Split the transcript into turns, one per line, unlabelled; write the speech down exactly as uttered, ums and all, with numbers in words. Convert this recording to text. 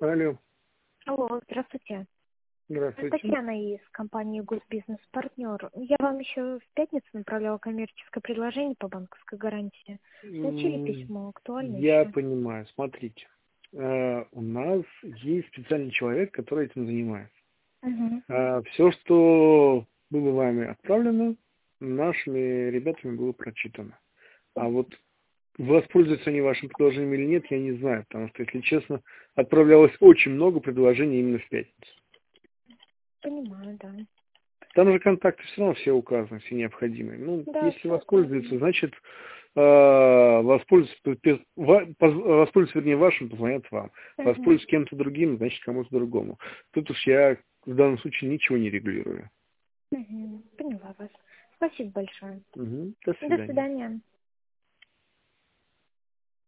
Алло.
Алло, здравствуйте.
Здравствуйте.
Татьяна из компании Госбизнес Партнер. Я вам еще в пятницу направляла коммерческое предложение по банковской гарантии. Получили
М,
письмо, актуально
Я
еще?
понимаю. Смотрите. Э, У нас есть специальный человек, который этим занимается.
Угу.
Все, что было вами отправлено, нашими ребятами было прочитано. А вот воспользуются они вашим предложением или нет, я не знаю, потому что, если честно, отправлялось очень много предложений именно в пятницу.
Понимаю, да.
Там же контакты все равно все указаны, все необходимые. Ну,
Да,
если
все
воспользуются,
указано.
значит, э, воспользуются, пе- ва- поз- воспользуются, вернее, вашим, позвонят вам.
Угу.
Воспользуются кем-то другим, значит, кому-то другому. Тут уж я в данном случае ничего не регулирую.
Угу. Поняла вас. Спасибо большое.
Мгм. До
До
свидания.
свидания.